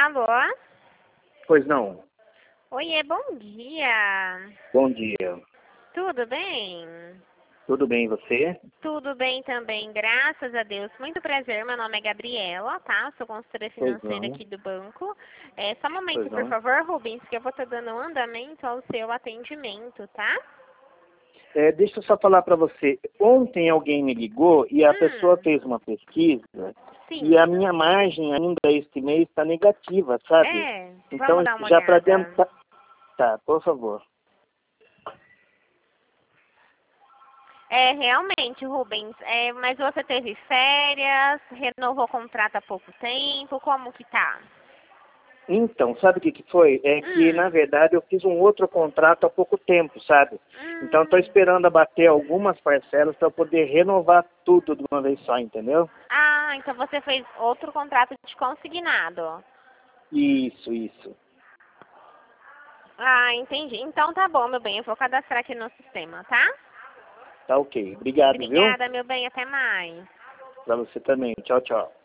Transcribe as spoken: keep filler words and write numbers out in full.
Alô? Pois não. Oiê, bom dia. Bom dia. Tudo bem? Tudo bem, e você? Tudo bem também, graças a Deus. Muito prazer, meu nome é Gabriela, tá? Sou consultora Pois financeira não. aqui do banco. É, só um momento, Pois por não. favor, Rubens, que eu vou estar dando andamento ao seu atendimento, tá? É, deixa eu só falar para você. Ontem alguém me ligou e a pessoa Hum, fez uma pesquisa sim. e a minha margem ainda este mês está negativa, sabe? É, Então, vamos dar uma já para olhada. tentar... Tá, por favor. É, realmente, Rubens, é, mas você teve férias, renovou o contrato há pouco tempo, como que tá? Então, sabe o que, que foi? É que, na Hum, verdade, eu fiz um outro contrato há pouco tempo, sabe? Então, estou hum. esperando abater algumas parcelas para poder renovar tudo de uma vez só, entendeu? Ah, então você fez outro contrato de consignado. Isso, isso. Ah, entendi. Então tá bom, meu bem, eu vou cadastrar aqui no sistema, tá? Tá ok. Obrigado, viu? Obrigada, meu bem, até mais. Para você também. Tchau, tchau.